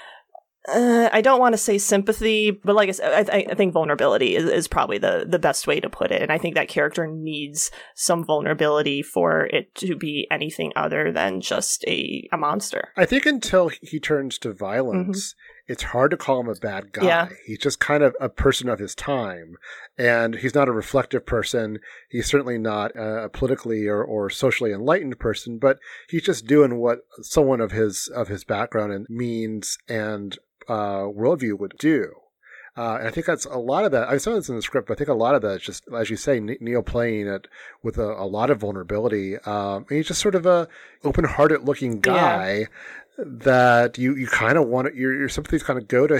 I don't want to say sympathy, but like I said, I think vulnerability is probably the best way to put it. And I think that character needs some vulnerability for it to be anything other than just a monster. I think until he turns to violence, it's hard to call him a bad guy. Yeah. He's just kind of a person of his time. And he's not a reflective person. He's certainly not a politically or socially enlightened person, but he's just doing what someone of his background and means and worldview would do. And I think that's a lot of that. I saw this in the script, but I think a lot of that is just, as you say, Neil playing it with a lot of vulnerability. And he's just sort of a open-hearted looking guy that you kind of want your sympathies kind of go to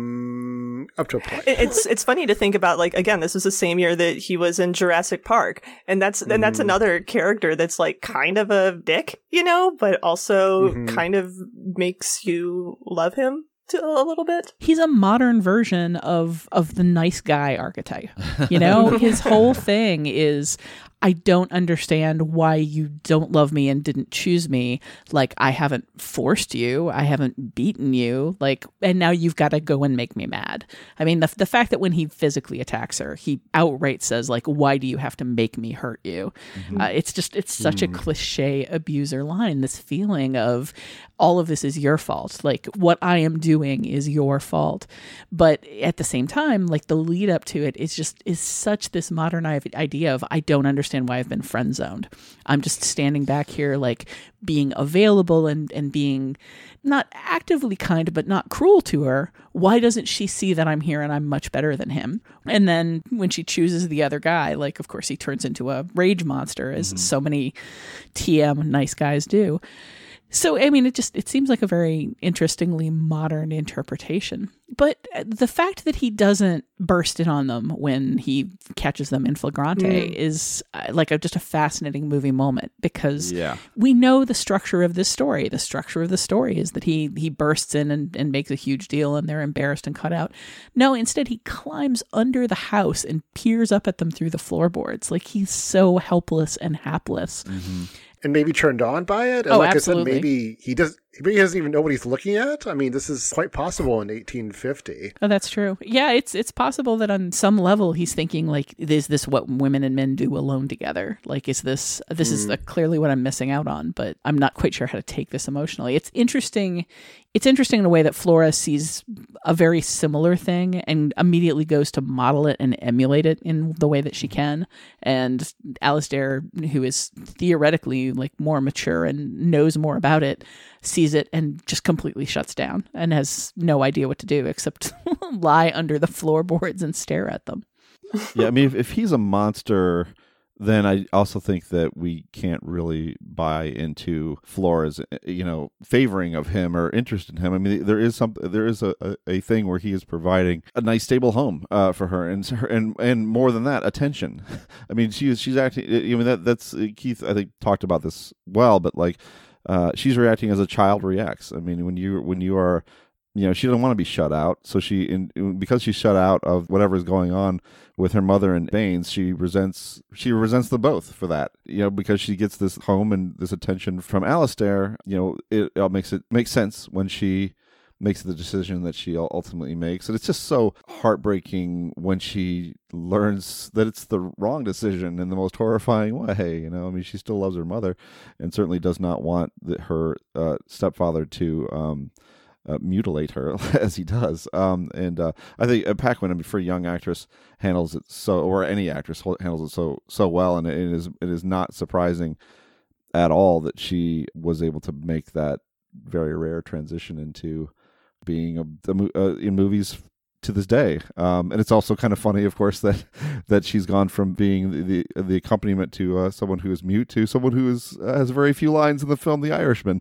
him up to a point. It's funny to think about, like, again, this was the same year that he was in Jurassic Park, and that's another character that's like kind of a dick, you know, but also kind of makes you love him a little bit. He's a modern version of the nice guy archetype. You know, his whole thing is, I don't understand why you don't love me and didn't choose me. Like, I haven't forced you. I haven't beaten you. Like, and now you've got to go and make me mad. I mean, the fact that when he physically attacks her, he outright says, like, why do you have to make me hurt you? It's such a cliche abuser line, this feeling of all of this is your fault. Like, what I am doing is your fault. But at the same time, like, the lead up to it is such this modern idea of, I don't understand why I've been friend zoned. I'm just standing back here, like, being available and being not actively kind, but not cruel to her. Why doesn't she see that I'm here and I'm much better than him? And then when she chooses the other guy, like, of course he turns into a rage monster, as so many TM nice guys do. So, I mean, it seems like a very interestingly modern interpretation. But the fact that he doesn't burst in on them when he catches them in flagrante is like just a fascinating movie moment, because we know the structure of this story. The structure of the story is that he bursts in and makes a huge deal, and they're embarrassed and cut out. No, instead he climbs under the house and peers up at them through the floorboards. Like, he's so helpless and hapless. And maybe turned on by it. And like absolutely. I said, maybe he doesn't even know what he's looking at. I mean, this is quite possible in 1850. Oh, that's true. Yeah, it's possible that on some level he's thinking, like, is this what women and men do alone together? Like, is this is clearly what I'm missing out on, but I'm not quite sure how to take this emotionally. It's interesting. It's interesting in a way that Flora sees a very similar thing and immediately goes to model it and emulate it in the way that she can. And Alistair, who is theoretically like more mature and knows more about it, sees it and just completely shuts down and has no idea what to do except lie under the floorboards and stare at them. Yeah, I mean, if he's a monster, then I also think that we can't really buy into Flora's, favoring of him or interest in him. I mean, there is a thing where he is providing a nice, stable home for her, and more than that, attention. I mean, she's acting. I mean, that's Keith, I think, talked about this well, but like, she's reacting as a child reacts. I mean, when you are, she doesn't want to be shut out. So because she's shut out of whatever is going on with her mother and Baines, she resents them both for that. Because she gets this home and this attention from Alistair. It makes sense when she makes the decision that she ultimately makes. And it's just so heartbreaking when she learns that it's the wrong decision in the most horrifying way. I mean, she still loves her mother and certainly does not want her stepfather to mutilate her as he does. I think Paquin, for a young actress, handles it so, or any actress handles it so well, and it is not surprising at all that she was able to make that very rare transition into being in movies to this day. And it's also kind of funny, of course, that she's gone from being the accompaniment to someone who is mute to someone who has very few lines in the film The Irishman.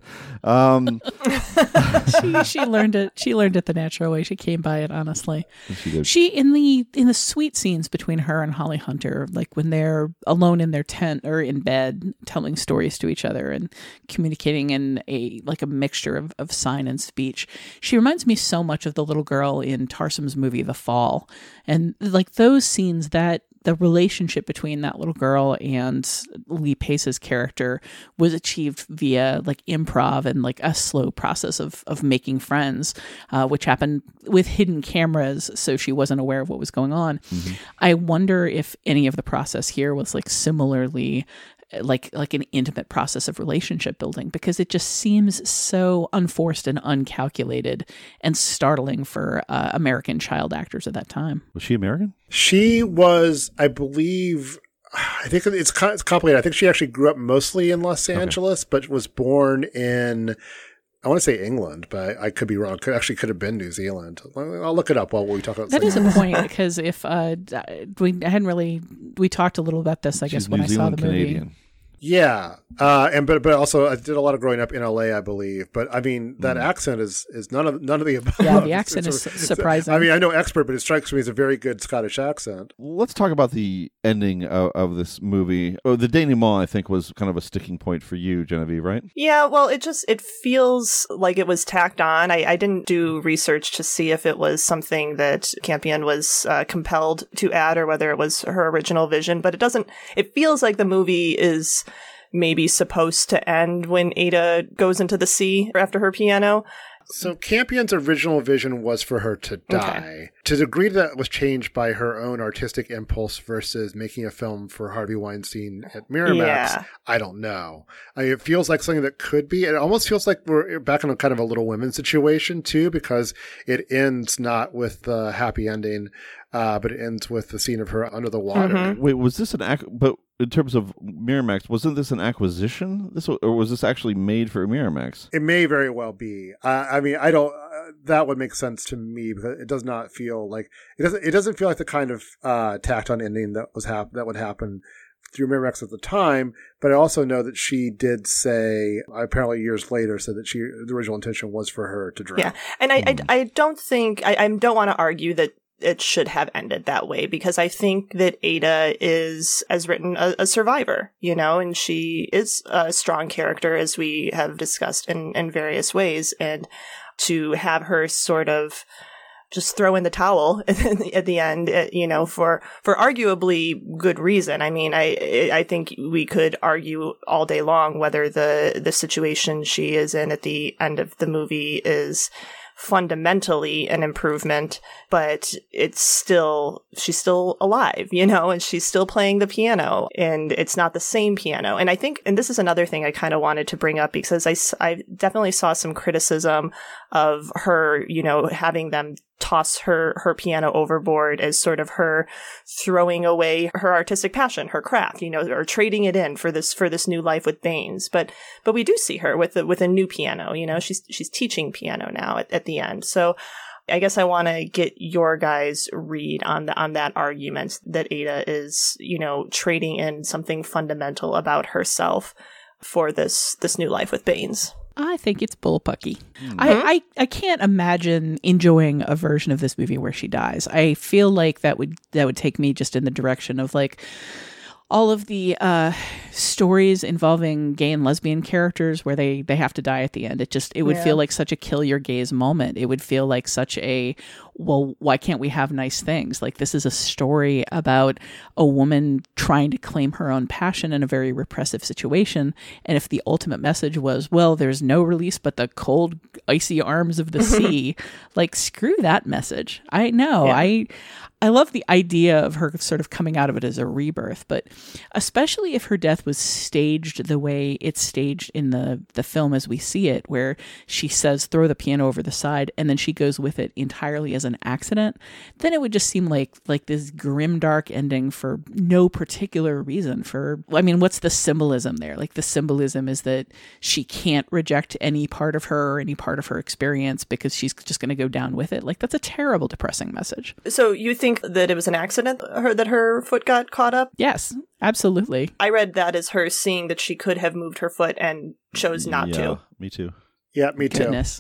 She learned it. She learned it the natural way. She came by it honestly. She did. She in the sweet scenes between her and Holly Hunter, like when they're alone in their tent or in bed, telling stories to each other and communicating in a mixture of sign and speech. She reminds me so much of the little girl in Tarsem's movie The Fall, and like those scenes, that the relationship between that little girl and Lee Pace's character was achieved via like improv and like a slow process of making friends, which happened with hidden cameras, so she wasn't aware of what was going on. Mm-hmm. I wonder if any of the process here was like similarly like an intimate process of relationship building, because it just seems so unforced and uncalculated and startling for American child actors at that time. Was she American? She was, I believe, I think it's complicated. I think she actually grew up mostly in Los Angeles, but was born in, I want to say England, but I could be wrong. Could have been New Zealand. I'll look it up while we talk about that. Is a point, because if we talked a little about this, I guess, when I saw the movie. Canadian. Yeah, but also I did a lot of growing up in LA, I believe. But I mean, that accent is none of the above. Yeah, the accent is surprising. I mean, I know expert, but it strikes me as a very good Scottish accent. Let's talk about the ending of this movie. Oh, the denouement, I think, was kind of a sticking point for you, Genevieve, right? Yeah, well, it feels like it was tacked on. I didn't do research to see if it was something that Campion was compelled to add or whether it was her original vision, but it feels like the movie is maybe supposed to end when Ada goes into the sea after her piano. So Campion's original vision was for her to die. Okay. To the degree that was changed by her own artistic impulse versus making a film for Harvey Weinstein at Miramax, I don't know. It feels like something that could be. It almost feels like we're back in a kind of a Little Women situation too, because it ends not with the happy ending, but it ends with the scene of her under the water. Mm-hmm. Wait, was this but in terms of Miramax, wasn't this an acquisition? Or was this actually made for Miramax? It may very well be. I mean, I don't. That would make sense to me, because it does not feel like it doesn't feel like the kind of tacked on ending that would happen through Miramax at the time. But I also know that she did say, apparently years later, said that the original intention was for her to drown. Yeah, and I don't think I don't want to argue that it should have ended that way, because I think that Ada is, as written, a survivor, and she is a strong character, as we have discussed in various ways. And to have her sort of just throw in the towel at the end, for arguably good reason. I mean, I think we could argue all day long whether the situation she is in at the end of the movie is fundamentally an improvement, but she's still alive, and she's still playing the piano, and it's not the same piano. And I think, and this is another thing I kind of wanted to bring up, because I definitely saw some criticism of her, having them toss her piano overboard as sort of her throwing away her artistic passion, her craft, or trading it in for this new life with Baines. But we do see her with a new piano, she's teaching piano now at the end. So I guess I want to get your guys' read on that argument that Ada is, trading in something fundamental about herself for this new life with Baines. I think it's bullpucky. Mm-hmm. I can't imagine enjoying a version of this movie where she dies. I feel like that would take me just in the direction of like all of the stories involving gay and lesbian characters where they have to die at the end. It would feel like such a kill your gays moment. It would feel like such a, well, why can't we have nice things? Like, this is a story about a woman trying to claim her own passion in a very repressive situation. And if the ultimate message was, well, there's no release but the cold, icy arms of the sea, like, screw that message. I know. Yeah. I love the idea of her sort of coming out of it as a rebirth, but especially if her death was staged the way it's staged in the film as we see it, where she says, throw the piano over the side, and then she goes with it entirely as an accident, then it would just seem like this grim, dark ending for no particular reason. What's the symbolism there? Like, the symbolism is that she can't reject any part of her or any part of her experience because she's just going to go down with it. Like, that's a terrible, depressing message. So you think that it was an accident that her foot got caught up? Yes, absolutely. I read that as her seeing that she could have moved her foot and chose not to. Me too. Yeah, me too. Goodness.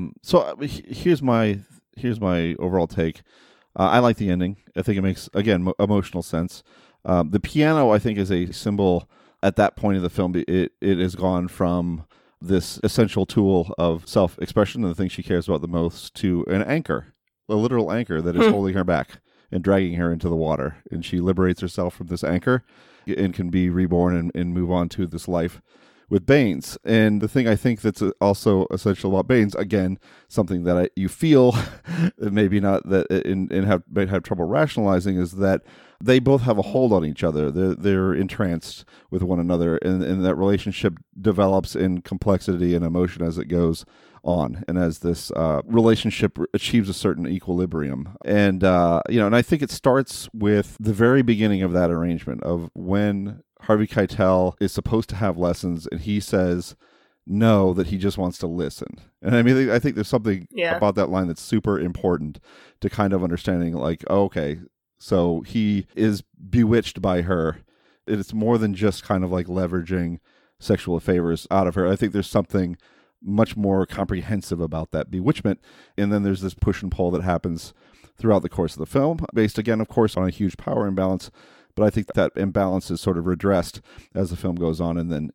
So here's my overall take. I like the ending. I think it makes, again, emotional sense. The piano, I think, is a symbol at that point of the film. It has gone from this essential tool of self-expression and the thing she cares about the most to an anchor, a literal anchor that is holding her back and dragging her into the water. And she liberates herself from this anchor and can be reborn and move on to this life with Baines. And the thing I think that's also essential about Baines, again, something that you feel, maybe not that, and might have trouble rationalizing, is that they both have a hold on each other. They're entranced with one another, and that relationship develops in complexity and emotion as it goes on, and as this relationship achieves a certain equilibrium. And and I think it starts with the very beginning of that arrangement of when Harvey Keitel is supposed to have lessons, and he says no, that he just wants to listen. And I think there's something about that line that's super important to kind of understanding, like, oh, okay, so he is bewitched by her. It's more than just kind of like leveraging sexual favors out of her. I think there's something much more comprehensive about that bewitchment. And then there's this push and pull that happens throughout the course of the film, based, again, of course, on a huge power imbalance. But I think that imbalance is sort of redressed as the film goes on, and then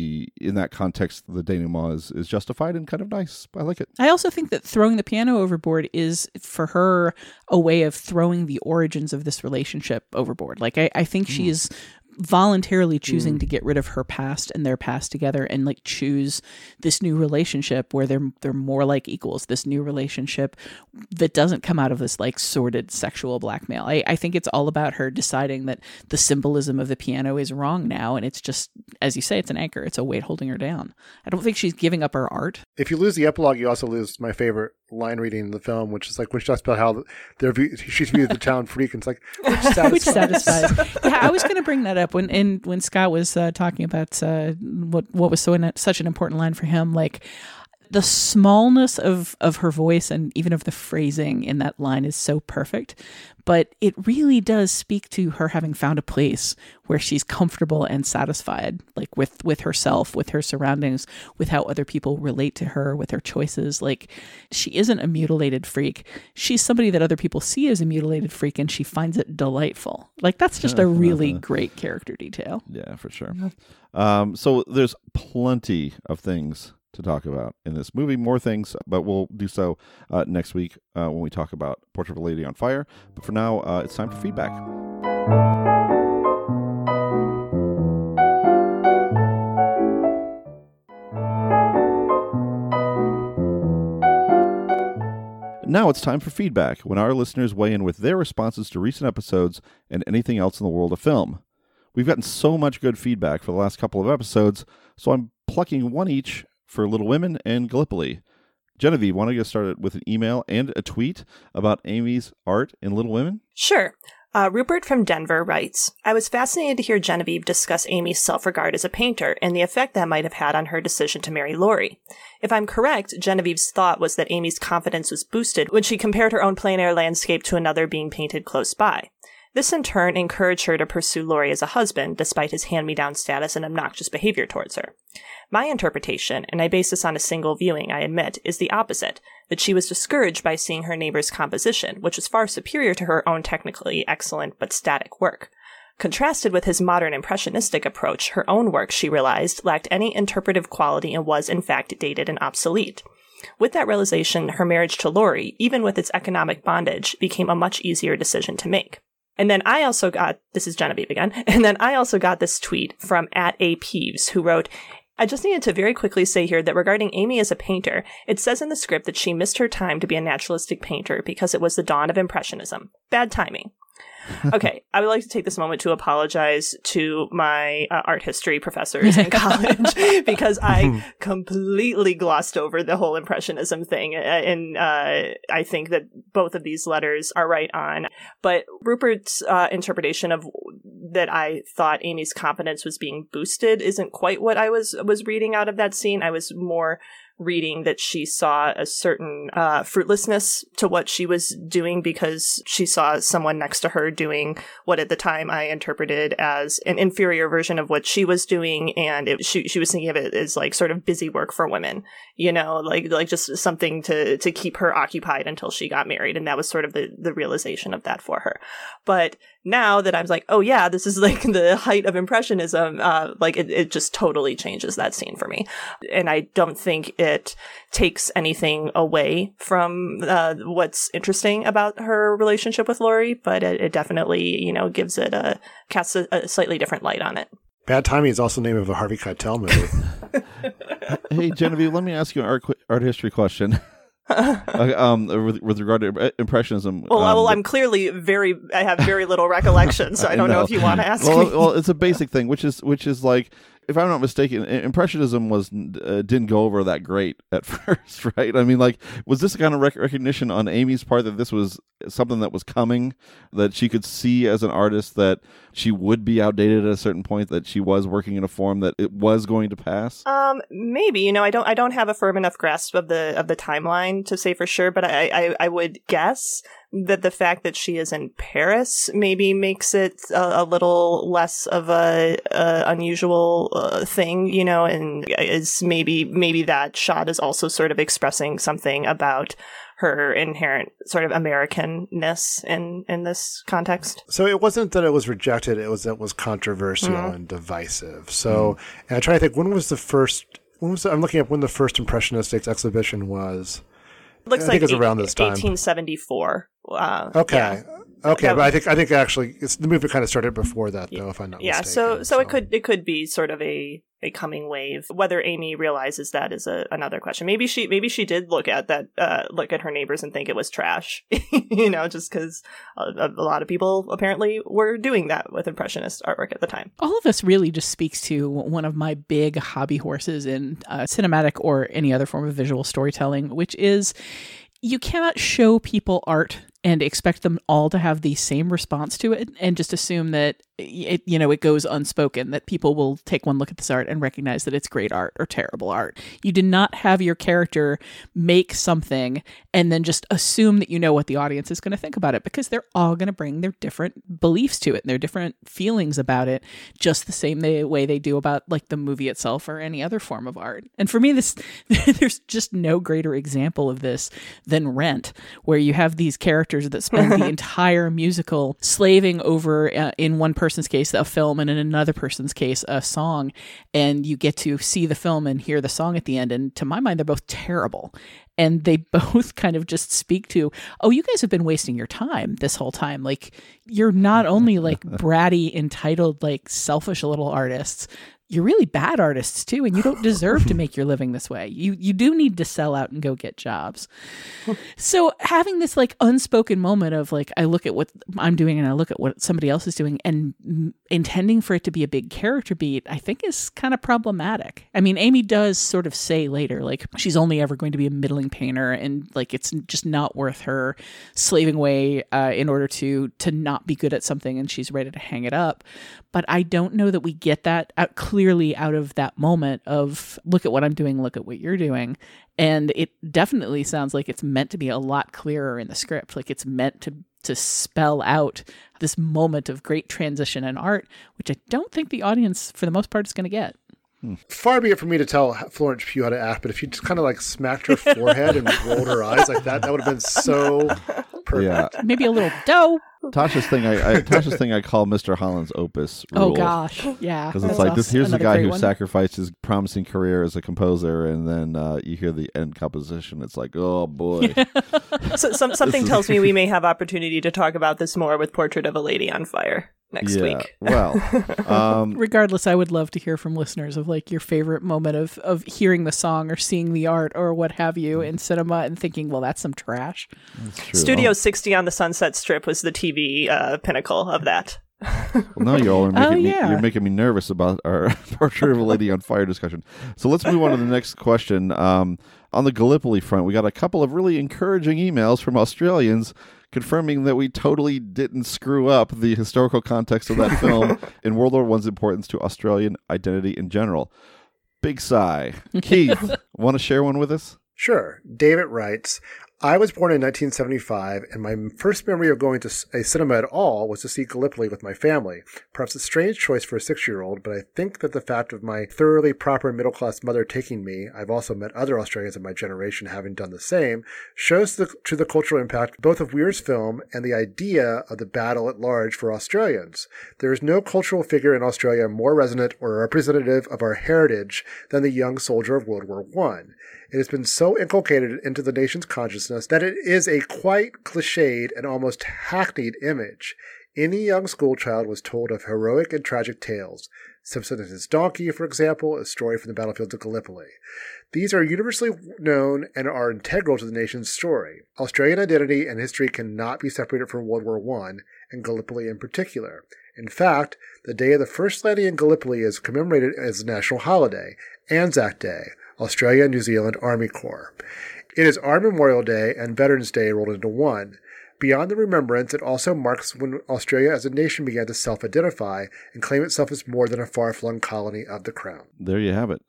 in that context, the denouement is justified and kind of nice. I like it. I also think that throwing the piano overboard is, for her, a way of throwing the origins of this relationship overboard. Like, I think she is voluntarily choosing to get rid of her past and their past together and like choose this new relationship where they're more like equals, this new relationship that doesn't come out of this like sordid sexual blackmail. I think it's all about her deciding that the symbolism of the piano is wrong now, and it's just, as you say, it's an anchor. It's a weight holding her down. I don't think she's giving up her art. If you lose the epilogue, you also lose my favorite line reading in the film, which is like, which talks about how she's viewed the town freak, and it's like, which satisfies. Yeah, I was going to bring that up when Scott was talking about what was such an important line for him, like the smallness of her voice and even of the phrasing in that line is so perfect, but it really does speak to her having found a place where she's comfortable and satisfied, like with herself, with her surroundings, with how other people relate to her, with her choices. Like, she isn't a mutilated freak. She's somebody that other people see as a mutilated freak, and she finds it delightful. Like, that's just a really great character detail. Yeah, for sure. So there's plenty of things to talk about in this movie, more things, but we'll do so next week when we talk about Portrait of a Lady on Fire. But for now, it's time for feedback. Now it's time for feedback, when our listeners weigh in with their responses to recent episodes and anything else in the world of film. We've gotten so much good feedback for the last couple of episodes, so I'm plucking one each for Little Women and Gallipoli. Genevieve, want to get started with an email and a tweet about Amy's art in Little Women? Sure. Rupert from Denver writes, I was fascinated to hear Genevieve discuss Amy's self-regard as a painter and the effect that might have had on her decision to marry Laurie. If I'm correct, Genevieve's thought was that Amy's confidence was boosted when she compared her own plein air landscape to another being painted close by. This in turn encouraged her to pursue Laurie as a husband, despite his hand-me-down status and obnoxious behavior towards her. My interpretation, and I base this on a single viewing, I admit, is the opposite, that she was discouraged by seeing her neighbor's composition, which was far superior to her own technically excellent but static work. Contrasted with his modern impressionistic approach, her own work, she realized, lacked any interpretive quality and was, in fact, dated and obsolete. With that realization, her marriage to Laurie, even with its economic bondage, became a much easier decision to make. And then I also got, this is Genevieve again, and then I also got this tweet from @APeeves, who wrote, I just needed to very quickly say here that regarding Amy as a painter, it says in the script that she missed her time to be a naturalistic painter because it was the dawn of Impressionism. Bad timing. Okay, I would like to take this moment to apologize to my art history professors in college because I completely glossed over the whole Impressionism thing. And I think that both of these letters are right on. But Rupert's interpretation of that I thought Amy's confidence was being boosted isn't quite what I was reading out of that scene. I was more reading that she saw a certain fruitlessness to what she was doing because she saw someone next to her doing what at the time I interpreted as an inferior version of what she was doing, and she was thinking of it as like sort of busy work for women, you know, like just something to keep her occupied until she got married, and that was sort of the realization of that for her. But now that I'm like, oh yeah, this is like the height of Impressionism, like it just totally changes that scene for me. And I don't think it takes anything away from what's interesting about her relationship with Laurie, but it definitely, you know, casts a slightly different light on it. Bad Timing is also the name of a Harvey Keitel movie. Hey, Genevieve, let me ask you an art history question. With regard to Impressionism. Well, I'm clearly I have very little recollection, so I don't know if you want to ask me. Well, it's a basic thing, which is like, if I'm not mistaken, Impressionism didn't go over that great at first, right? I mean, like, was this kind of recognition on Amy's part that this was something that was coming, that she could see as an artist that she would be outdated at a certain point, that she was working in a form that it was going to pass? Maybe, you know, I don't have a firm enough grasp of the timeline to say for sure, but I would guess that the fact that she is in Paris maybe makes it a little less of a unusual thing, you know, and is maybe that shot is also sort of expressing something about her inherent sort of Americanness in this context. So it wasn't that it was rejected, it was controversial and divisive. So, and I'm trying to think, I'm looking up when the first Impressionistics exhibition was. Looks I think it's around this time. 1874. Okay. Yeah. Okay, but I think actually the movement kind of started before that, though, if I'm not mistaken. Yeah, so it could be sort of a coming wave. Whether Amy realizes that is another question. Maybe she did look at her neighbors and think it was trash, you know, just because a lot of people apparently were doing that with Impressionist artwork at the time. All of this really just speaks to one of my big hobby horses in cinematic or any other form of visual storytelling, which is you cannot show people art and expect them all to have the same response to it and just assume that it goes unspoken, that people will take one look at this art and recognize that it's great art or terrible art. You did not have your character make something and then just assume that you know what the audience is going to think about it, because they're all going to bring their different beliefs to it and their different feelings about it, just the same way they do about like the movie itself or any other form of art. And for me, there's just no greater example of this than Rent, where you have these characters that spend the entire musical slaving over, in one person's case, a film, and in another person's case, a song. And you get to see the film and hear the song at the end. And to my mind, they're both terrible. And they both kind of just speak to, oh, you guys have been wasting your time this whole time. Like, you're not only like bratty, entitled, like selfish little artists, you're really bad artists too, and you don't deserve to make your living this way. You do need to sell out and go get jobs. So having this like unspoken moment of like, I look at what I'm doing and I look at what somebody else is doing and intending for it to be a big character beat, I think is kind of problematic. I mean, Amy does sort of say later, like, she's only ever going to be a middling painter, and like, it's just not worth her slaving away in order to not be good at something, and she's ready to hang it up. But I don't know that we get that clearly out of that moment of, look at what I'm doing, look at what you're doing. And it definitely sounds like it's meant to be a lot clearer in the script. Like, it's meant to spell out this moment of great transition in art, which I don't think the audience, for the most part, is going to get. Far be it for me to tell Florence Pugh how to act, but if you just kind of like smacked her forehead and rolled her eyes like that would have been so perfect. Yeah. Maybe a little dough. Tasha's thing I call Mr. Holland's opus rule. Oh gosh, yeah. Because it's like here's a guy who sacrificed his promising career as a composer, and then you hear the end composition. It's like, oh boy. So something tells me we may have opportunity to talk about this more with Portrait of a Lady on Fire. next week. Well, regardless, I would love to hear from listeners of like your favorite moment of hearing the song or seeing the art or what have you in cinema and thinking, well, that's some trash. That's true. Studio 60 on the Sunset Strip was the TV pinnacle of that. Well, now you all are you're making me nervous about our Portrait of a Lady on Fire discussion. So let's move on to the next question. On the Gallipoli front, we got a couple of really encouraging emails from Australians confirming that we totally didn't screw up the historical context of that film in World War I's importance to Australian identity in general. Big sigh. Keith, want to share one with us? Sure. David writes, I was born in 1975, and my first memory of going to a cinema at all was to see Gallipoli with my family. Perhaps a strange choice for a 6-year-old, but I think that the fact of my thoroughly proper middle-class mother taking me, I've also met other Australians of my generation having done the same, shows to the cultural impact both of Weir's film and the idea of the battle at large for Australians. There is no cultural figure in Australia more resonant or representative of our heritage than the young soldier of World War I. It has been so inculcated into the nation's consciousness that it is a quite cliched and almost hackneyed image. Any young schoolchild was told of heroic and tragic tales. Simpson and his donkey, for example, a story from the battlefields of Gallipoli. These are universally known and are integral to the nation's story. Australian identity and history cannot be separated from World War I, and Gallipoli in particular. In fact, the day of the first landing in Gallipoli is commemorated as a national holiday, Anzac Day, Australia and New Zealand Army Corps. It is our Memorial Day and Veterans Day rolled into one. Beyond the remembrance, it also marks when Australia as a nation began to self-identify and claim itself as more than a far-flung colony of the Crown. There you have it.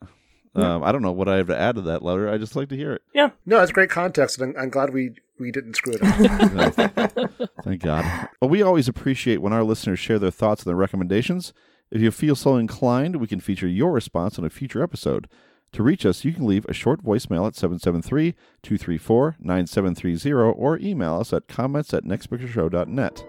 I don't know what I have to add to that letter. I just like to hear it. Yeah. No, it's great context, and I'm glad we didn't screw it up. Thank God. Well, we always appreciate when our listeners share their thoughts and their recommendations. If you feel so inclined, we can feature your response on a future episode. To reach us, you can leave a short voicemail at 773-234-9730 or email us at comments@nextpictureshow.net.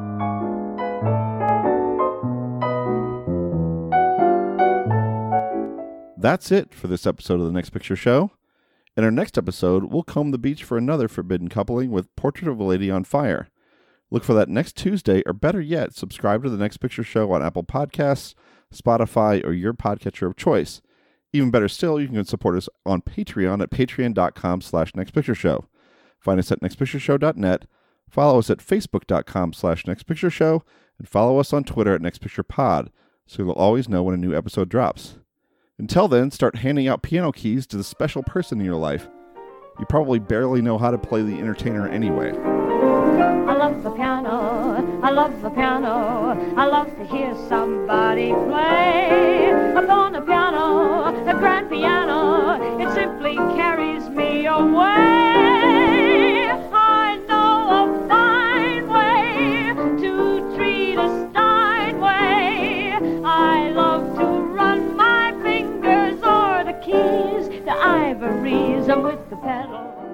That's it for this episode of The Next Picture Show. In our next episode, we'll comb the beach for another forbidden coupling with Portrait of a Lady on Fire. Look for that next Tuesday, or better yet, subscribe to The Next Picture Show on Apple Podcasts, Spotify, or your podcatcher of choice. Even better still, you can support us on Patreon at patreon.com/nextpictureshow. Find us at nextpictureshow.net, follow us at facebook.com/nextpictureshow, and follow us on Twitter at nextpicturepod, so you'll always know when a new episode drops. Until then, start handing out piano keys to the special person in your life. You probably barely know how to play the entertainer anyway. I love the piano, I love the piano, I love to hear somebody play. Upon a piano, a grand piano, it simply carries me away. I know a fine way to treat a Steinway. I love to run my fingers o'er the keys, the ivories, with the pedal.